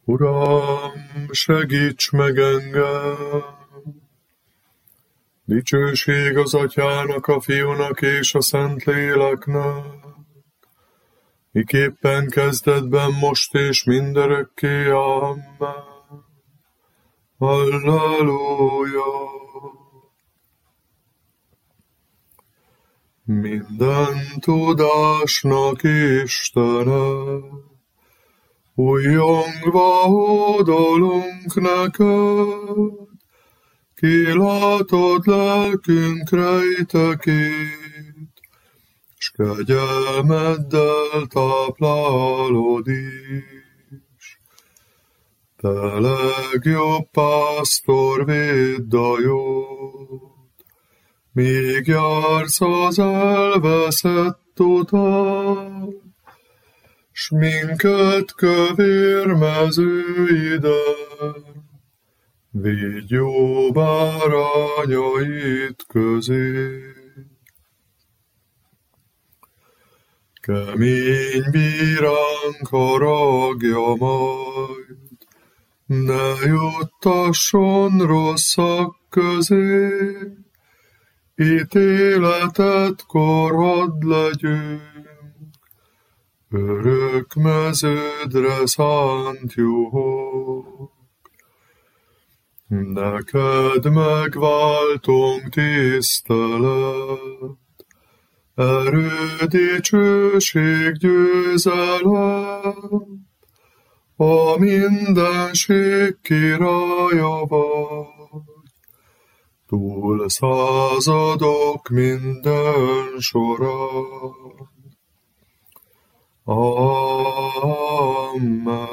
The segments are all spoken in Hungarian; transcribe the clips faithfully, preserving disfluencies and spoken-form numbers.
Uram, segíts meg engem! Dicsőség az Atyának, a Fiúnak és a Szentléleknek, miképpen kezdetben, most és mindörökké. Amen. Halleluja! Minden tudásnak Istene, újjongva hódolunk neked, kilátod lelkünk rejtekét, s kegyelmeddel táplálódís. Te legjobb pásztor, védd a jót, míg jársz az elveszett után, s minket kövér mezőiden, védj jó bárányait közé. Kemény bíránk haragja majd, ne juttasson rosszak közé, ítéletetkor hadd legyünk örök meződre szánt juhok. Neked megváltunk tisztelet, erő, dicsőség, győzelem, a mindenség királya vagy, túl századok minden során. Amen.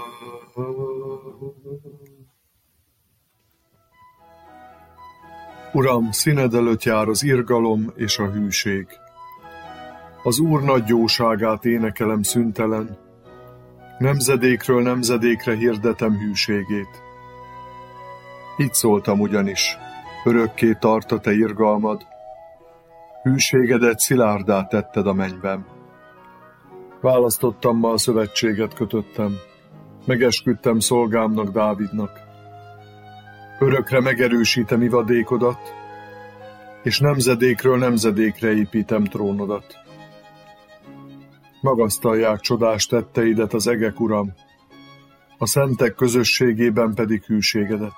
Uram, színed előtt jár az irgalom és a hűség. Az Úr nagy jóságát énekelem szüntelen, nemzedékről nemzedékre hirdetem hűségét. Így szóltam ugyanis, örökké tart a te irgalmad, hűségedet szilárdá tetted a mennyben. Választottammal szövetséget kötöttem, megesküdtem szolgámnak, Dávidnak. Örökre megerősítem ivadékodat, és nemzedékről nemzedékre építem trónodat. Magasztalják csodás tetteidet az egek, Uram, a szentek közösségében pedig hűségedet.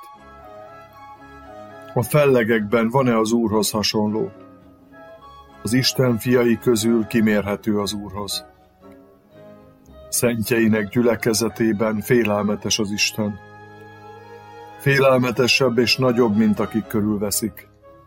A fellegekben van-e az Úrhoz hasonló? Az Isten fiai közül kimérhető az Úrhoz. Szentjeinek gyülekezetében félelmetes az Isten. Félelmetesebb és nagyobb, mint akik körülveszik.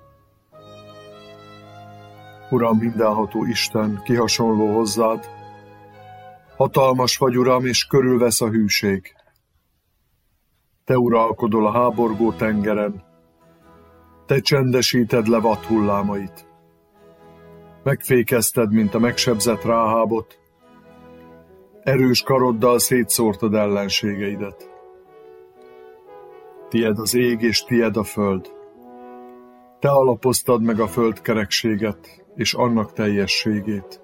Uram, mindenható Isten, ki hasonló hozzád? Hatalmas vagy, Uram, és körülvesz a hűség. Te uralkodol a háborgó tengeren, te csendesíted le vad hullámait. Megfékezted, mint a megsebzett Ráhábot, erős karoddal szétszórtad ellenségeidet. Tied az ég, és tied a föld. Te alapoztad meg a földkerekséget, és annak teljességét.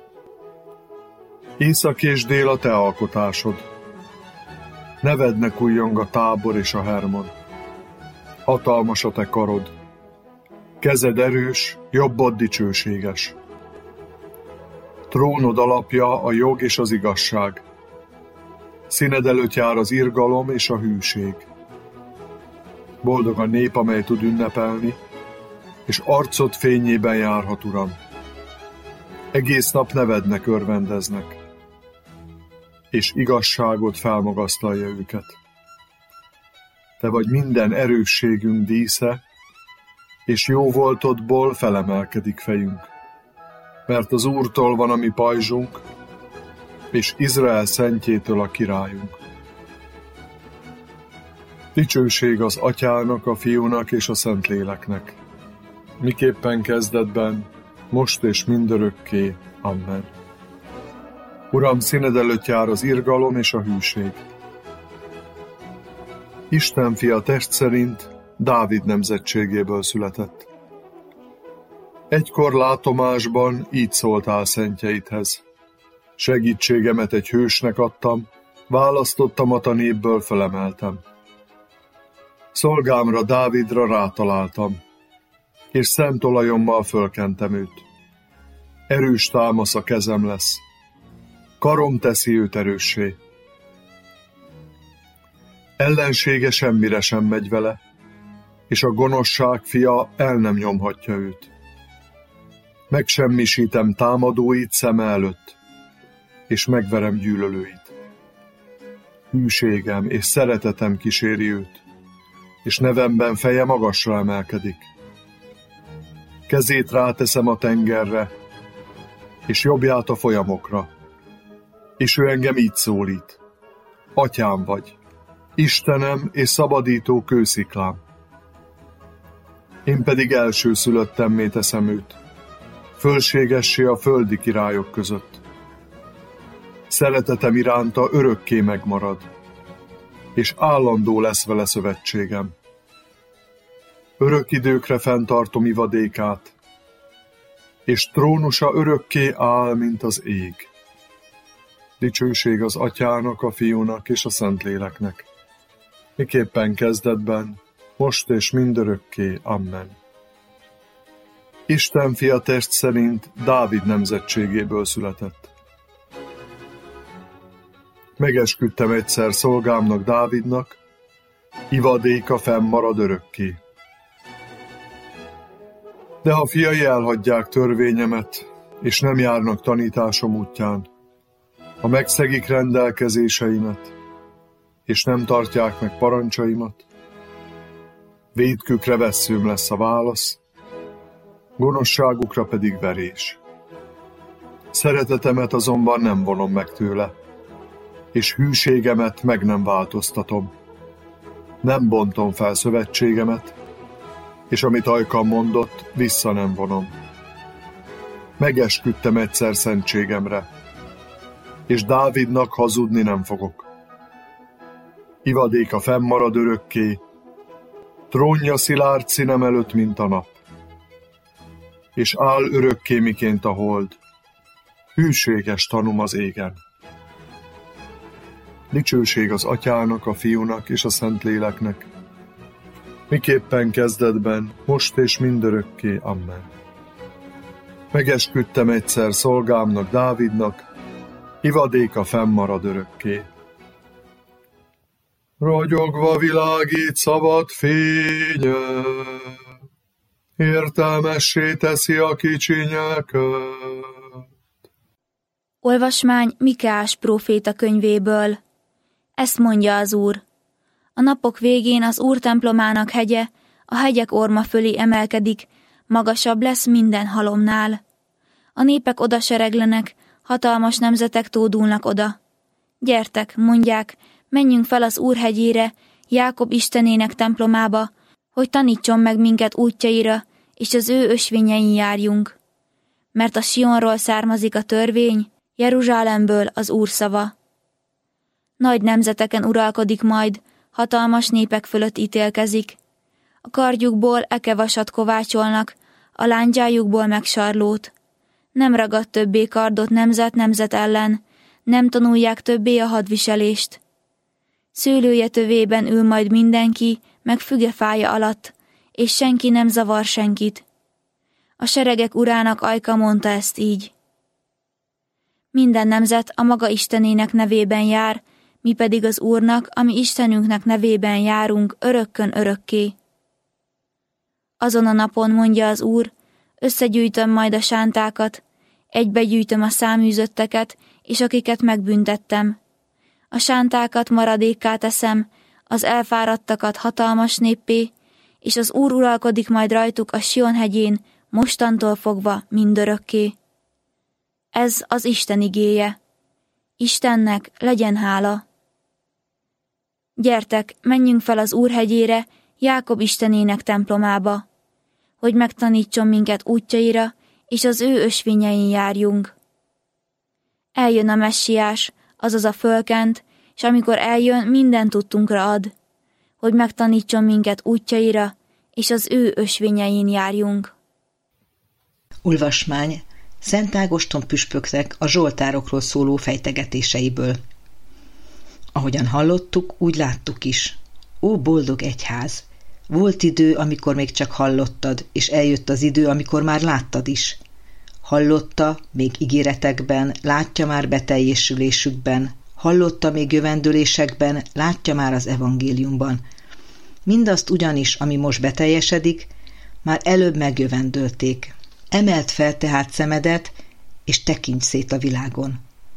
Észak és dél a te alkotásod. Nevednek újjong a Tábor és a Hermon. Hatalmas a te karod. Kezed erős, jobbod dicsőséges. Trónod alapja a jog és az igazság. Színed előtt jár az irgalom és a hűség. Boldog a nép, amely tud ünnepelni, és arcod fényében járhat, Uram. Egész nap nevednek, örvendeznek, és igazságod felmagasztalja őket. Te vagy minden erősségünk dísze, és jó voltodból felemelkedik fejünk. Mert az Úrtól van a mi pajzsunk, és Izrael szentjétől a királyunk. Dicsőség az Atyának, a Fiúnak és a Szentléleknek, miképpen kezdetben, most és mindörökké. Amen. Uram, színed előtt jár az irgalom és a hűség. Isten fia test szerint Dávid nemzetségéből született. Egykor látomásban így szóltál szentjeidhez. Segítségemet egy hősnek adtam, Választottamat a népből felemeltem. Szolgámra, Dávidra rátaláltam, és szent olajommal fölkentem őt. Erős támasz a kezem lesz. Karom teszi őt erőssé. Ellensége semmire sem megy vele, és a gonoszság fia el nem nyomhatja őt. Megsemmisítem támadóit szeme előtt, és megverem gyűlölőit. Hűségem és szeretetem kíséri őt, és nevemben feje magasra emelkedik. Kezét ráteszem a tengerre, és jobbját a folyamokra, és ő engem így szólít. Atyám vagy, Istenem és szabadító kősziklám. Én pedig elsőszülöttemmé teszem őt, fölségessé a földi királyok között. Szeretetem iránta örökké megmarad, és állandó lesz vele szövetségem. Örök időkre fenntartom ivadékát, és trónusa örökké áll, mint az ég. Dicsőség az Atyának, a Fiúnak és a Szentléleknek, miképpen kezdetben, most és mindörökké. Amen. Isten fia test szerint Dávid nemzetségéből született. Megesküdtem egyszer szolgámnak, Dávidnak, ivadéka fennmarad örökké. De ha fiai elhagyják törvényemet, és nem járnak tanításom útján, ha megszegik rendelkezéseimet, és nem tartják meg parancsaimat, vétkükre vesszőm lesz a válasz, gonoszságukra pedig verés. Szeretetemet azonban nem vonom meg tőle, és hűségemet meg nem változtatom. Nem bontom fel szövetségemet, és amit ajkam mondott, vissza nem vonom. Megesküdtem egyszer szentségemre, és Dávidnak hazudni nem fogok. Ivadéka fennmarad örökké, trónja szilárd színem előtt, mint a nap, és áll örökké, miként a hold, hűséges tanúm az égen. Dicsőség az Atyának, a Fiúnak és a Szentléleknek, miképpen kezdetben, most és mindörökké. Amen. Megesküdtem egyszer szolgámnak, Dávidnak, ivadéka fennmarad örökké. Ragyogva világít szabad fénye, értelmessé teszi a kicsinyeket. Olvasmány Mikeás próféta könyvéből. Ezt mondja az Úr. A napok végén az Úr templomának hegye a hegyek orma fölé emelkedik, magasabb lesz minden halomnál. A népek oda sereglenek, hatalmas nemzetek tódulnak oda. Gyertek, mondják, menjünk fel az Úr hegyére, Jákob Istenének templomába, hogy tanítson meg minket útjaira, és az ő ösvényein járjunk. Mert a Sionról származik a törvény, Jeruzsálemből az Úr szava. Nagy nemzeteken uralkodik majd, hatalmas népek fölött ítélkezik. A kardjukból ekevasat kovácsolnak, a lándzsájukból meg sarlót. Nem ragad többé kardot nemzet nemzet ellen, nem tanulják többé a hadviselést. Szőlője tövében ül majd mindenki, meg fügefája alatt, és senki nem zavar senkit. A seregek urának ajka mondta ezt így. Minden nemzet a maga Istenének nevében jár, mi pedig az Úrnak, ami Istenünknek nevében járunk örökkön örökké. Azon a napon, mondja az Úr, összegyűjtöm majd a sántákat, egybegyűjtöm a száműzötteket, és akiket megbüntettem. A sántákat maradékká teszem, az elfáradtakat hatalmas néppé, és az Úr uralkodik majd rajtuk a Sion hegyén, mostantól fogva mindörökké. Ez az Isten igéje. Istennek legyen hála. Gyertek, menjünk fel az Úr hegyére, Jákob Istenének templomába, hogy megtanítson minket útjaira, és az ő ösvényein járjunk. Eljön a messiás, azaz a fölkent, és amikor eljön, minden tudtunkra ad, hogy megtanítson minket útjaira, és az ő ösvényein járjunk. Olvasmány Szent Ágoston püspöknek a zsoltárokról szóló fejtegetéseiből. Ahogyan hallottuk, úgy láttuk is. Ó, boldog egyház! Volt idő, amikor még csak hallottad, és eljött az idő, amikor már láttad is. Hallotta, még ígéretekben, látja már beteljesülésükben, hallotta még jövendőlésekben, látja már az evangéliumban. Mindazt ugyanis, ami most beteljesedik, már előbb megjövendölték. Emeld fel tehát szemedet, és tekints szét a világon.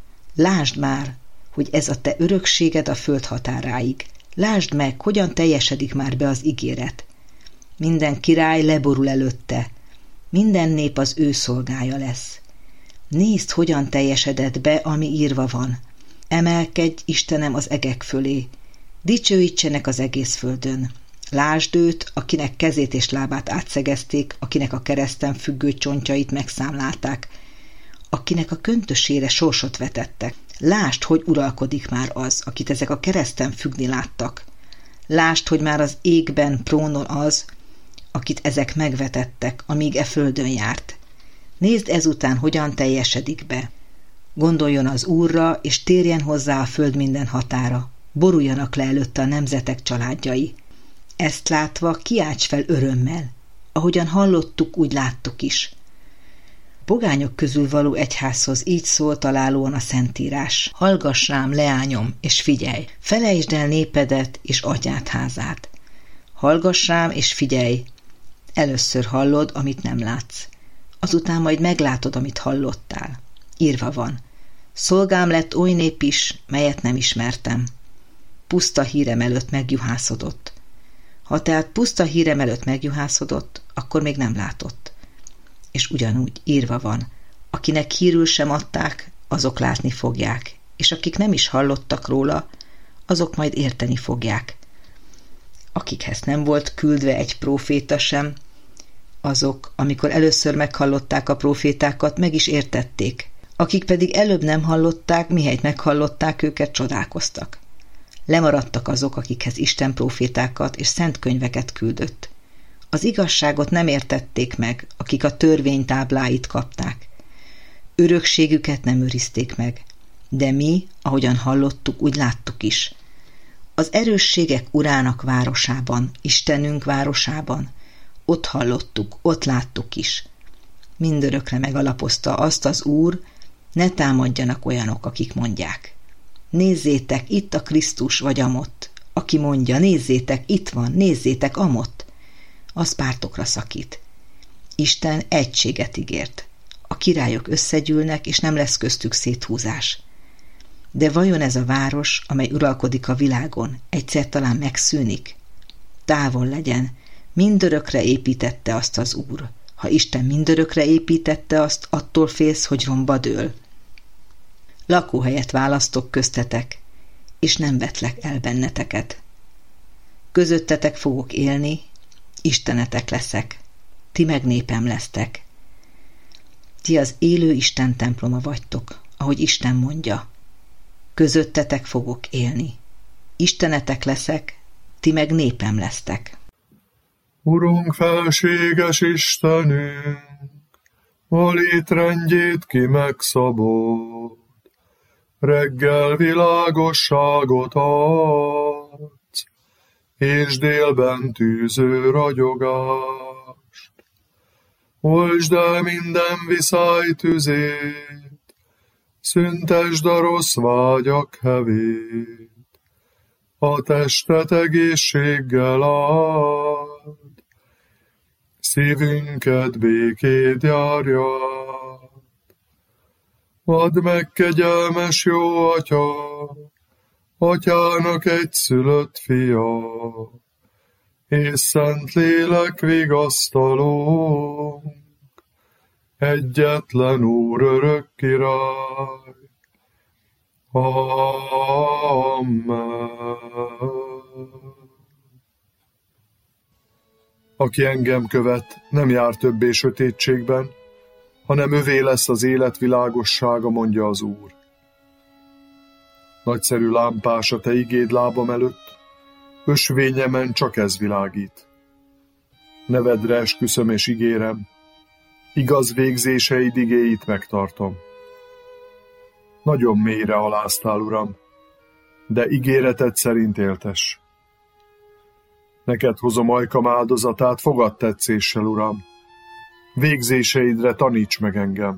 Lásd már, hogy ez a te örökséged a föld határáig. Lásd meg, hogyan teljesedik már be az ígéret. Minden király leborul előtte, minden nép az ő szolgája lesz. Nézd, hogyan teljesedett be, ami írva van. Emelkedj, Istenem, az egek fölé. Dicsőítsenek az egész földön. Lásd őt, akinek kezét és lábát átszegezték, akinek a kereszten függő csontjait megszámlálták, akinek a köntösére sorsot vetettek. Lásd, hogy uralkodik már az, akit ezek a kereszten függni láttak. Lásd, hogy már az égben trónol az, akit ezek megvetettek, amíg e földön járt. Nézd ezután, hogyan teljesedik be. Gondoljon az Úrra, és térjen hozzá a föld minden határa. Boruljanak le előtte a nemzetek családjai. Ezt látva kiálts fel örömmel. Ahogyan hallottuk, úgy láttuk is. Pogányok közül való egyházhoz így szól találóan a Szentírás. Hallgass rám, leányom, és figyelj! Felejtsd el népedet és atyád házát. Hallgass rám, és figyelj! Először hallod, amit nem látsz. Azután majd meglátod, amit hallottál. Írva van. Szolgám lett oly nép is, melyet nem ismertem. Puszta hírem előtt megjuhászodott. Ha tehát puszta hírem előtt megjuhászodott, akkor még nem látott. És ugyanúgy írva van, akinek hírül sem adták, azok látni fogják, és akik nem is hallottak róla, azok majd érteni fogják. Akikhez nem volt küldve egy próféta sem, azok, amikor először meghallották a prófétákat, meg is értették. Akik pedig előbb nem hallották, mihelyt meghallották őket, csodálkoztak. Lemaradtak azok, akikhez Isten prófétákat és szent könyveket küldött. Az igazságot nem értették meg, akik a törvény tábláit kapták. Örökségüket nem őrizték meg, de mi, ahogyan hallottuk, úgy láttuk is. Az erősségek urának városában, Istenünk városában, ott hallottuk, ott láttuk is. Mindörökre megalapozta azt az Úr, ne támadjanak olyanok, akik mondják. Nézzétek, itt a Krisztus vagy amott. Aki mondja, nézzétek, itt van, nézzétek, amott. Az pártokra szakít. Isten egységet ígért. A királyok összegyűlnek, és nem lesz köztük széthúzás. De vajon ez a város, amely uralkodik a világon, egyszer talán megszűnik? Távol legyen, mindörökre építette azt az Úr. Ha Isten mindörökre építette azt, attól félsz, hogy romba dől. Lakóhelyet választok köztetek, és nem vetlek el benneteket. Közöttetek fogok élni, Istenetek leszek, ti meg népem lesztek. Ti az élő Isten temploma vagytok, ahogy Isten mondja. Közöttetek fogok élni. Istenetek leszek, ti meg népem lesztek. Urunk, felséges Istenünk, a létrendjét ki megszabod, reggel világosságot adsz, és délben tűző ragyogást. Oltsd el minden viszály tüzét, szüntesd a rossz vágyak hevét, a testet egészséggel áld, szívünket békét járja. Add meg, kegyelmes jó Atya, Atyának egyszülött fia, és szent lélek vigasztalónk, egyetlen Úr örök király. Amen. Aki engem követ, nem jár többé sötétségben, hanem övé lesz az élet világossága, mondja az Úr. Nagyszerű lámpás a te igéd lábam előtt, ösvényemen csak ez világít. Nevedre esküszöm és ígérem, igaz végzéseid igéit megtartom. Nagyon mélyre aláztál, Uram, de ígéreted szerint éltess. Neked hozom ajkam áldozatát, fogadd tetszéssel, Uram. Végzéseidre taníts meg engem.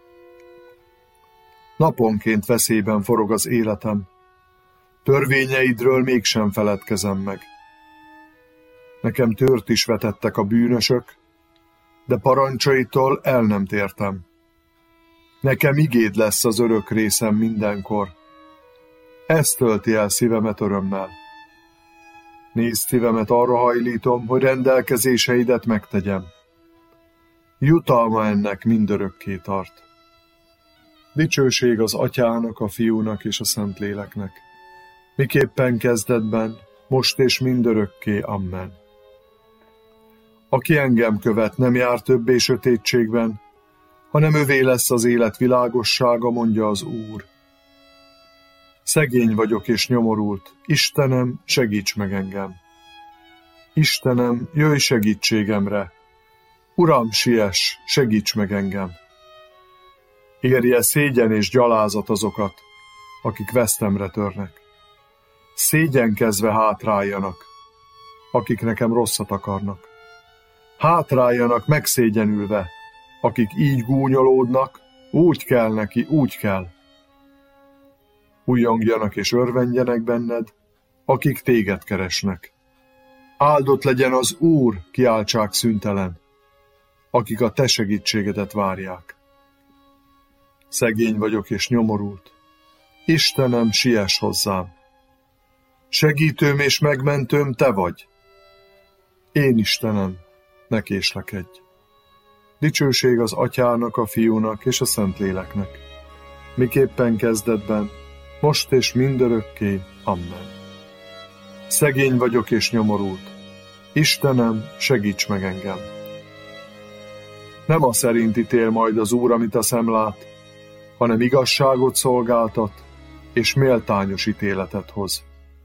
Naponként veszélyben forog az életem. Törvényeidről mégsem feledkezem meg. Nekem tört is vetettek a bűnösök, de parancsaitól el nem tértem. Nekem igéd lesz az örök részem mindenkor. Ez tölti el szívemet örömmel. Nézd, szívemet arra hajlítom, hogy rendelkezéseidet megtegyem. Jutalma ennek mindörökké tart. Dicsőség az Atyának, a Fiúnak és a Szentléleknek, miképpen kezdetben, most és mindörökké. Amen. Aki engem követ, nem jár többé sötétségben, hanem övé lesz az élet világossága, mondja az Úr. Szegény vagyok és nyomorult, Istenem, segíts meg engem. Istenem, jöjj segítségemre. Uram, siess, segíts meg engem. Érje szégyen és gyalázat azokat, akik vesztemre törnek. Szégyenkezve hátráljanak, akik nekem rosszat akarnak. Hátráljanak megszégyenülve, akik így gúnyolódnak, úgy kell neki, úgy kell. Újjongjanak és örvendjenek benned, akik téged keresnek. Áldott legyen az Úr, kiáltsák szüntelen, akik a te segítségedet várják. Szegény vagyok és nyomorult. Istenem, siess hozzám. Segítőm és megmentőm te vagy. Én, Istenem, ne késlekedj. Dicsőség az Atyának, a Fiúnak és a Szentléleknek, miképpen kezdetben, most és mindörökké. Amen. Szegény vagyok és nyomorult. Istenem, segíts meg engem. Nem a szerint ítél majd az Úr, amit a szem lát, hanem igazságot szolgáltat, és méltányos ítéletet hoz.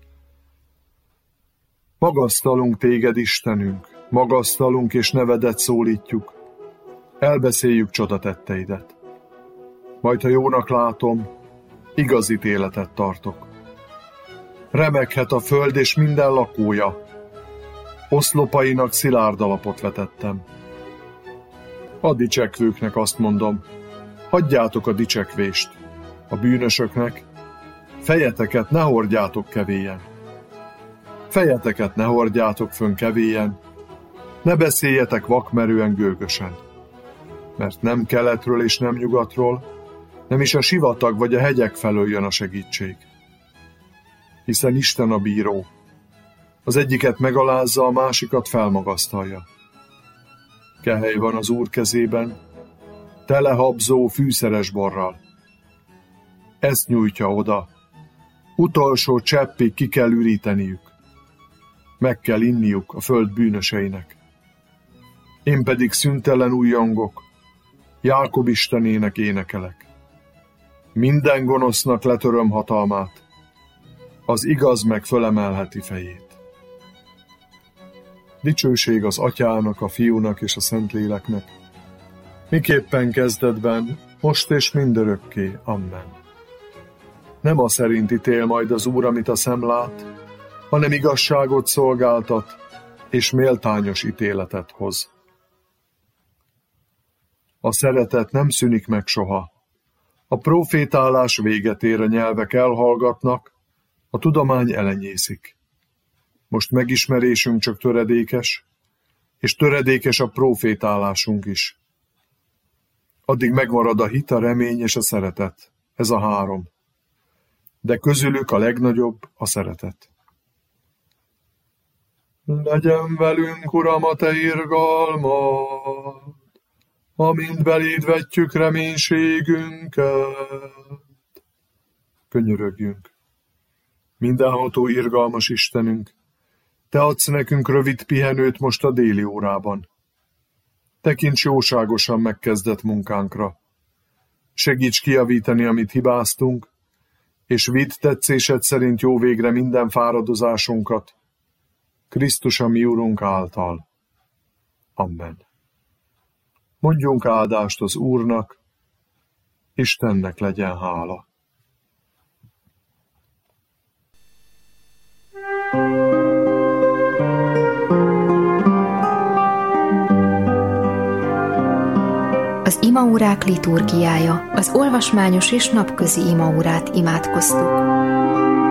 Magasztalunk téged, Istenünk, magasztalunk és nevedet szólítjuk, elbeszéljük csodatetteidet. Majd, ha jónak látom, igaz ítéletet tartok. Remeghet a föld és minden lakója, oszlopainak szilárd alapot vetettem. A dicsekvőknek azt mondom, hagyjátok a dicsekvést, a bűnösöknek, fejeteket ne hordjátok kevélyen. Fejeteket ne hordjátok fönn kevélyen, ne beszéljetek vakmerően gőgösen, mert nem keletről és nem nyugatról, nem is a sivatag vagy a hegyek felől jön a segítség. Hiszen Isten a bíró, az egyiket megalázza, a másikat felmagasztalja. Kehely van az Úr kezében, tele habzó, fűszeres borral. Ezt nyújtja oda, utolsó cseppig ki kell üríteniük. Meg kell inniuk a föld bűnöseinek. Én pedig szüntelen újjongok, Jákob Istenének énekelek. Minden gonosznak letöröm hatalmát, az igaz meg fölemelheti fejét. Dicsőség az Atyának, a Fiúnak és a Szentléleknek, miképpen kezdetben, most és mindörökké. Amen. Nem a szerint ítél majd az Úr, amit a szem lát, hanem igazságot szolgáltat, és méltányos ítéletet hoz. A szeretet nem szűnik meg soha. A profétálás véget ér, a nyelvek elhallgatnak, a tudomány elenyészik. Most megismerésünk csak töredékes, és töredékes a profétálásunk is. Addig megmarad a hit, a remény és a szeretet. Ez a három. De közülük a legnagyobb a szeretet. Legyen velünk, Uram, a te irgalmad, amint beléd vetjük reménységünket. Könyörögjünk. Mindenható irgalmas Istenünk, te adsz nekünk rövid pihenőt most a déli órában. Tekints jóságosan megkezdett munkánkra. Segíts kijavítani, amit hibáztunk, és vidd tetszésed szerint jó végre minden fáradozásunkat, Krisztus a mi Urunk által. Amen. Mondjunk áldást az Úrnak, Istennek legyen hála. Az imaórák liturgiája, az olvasmányos és napközi imaórát imádkoztuk.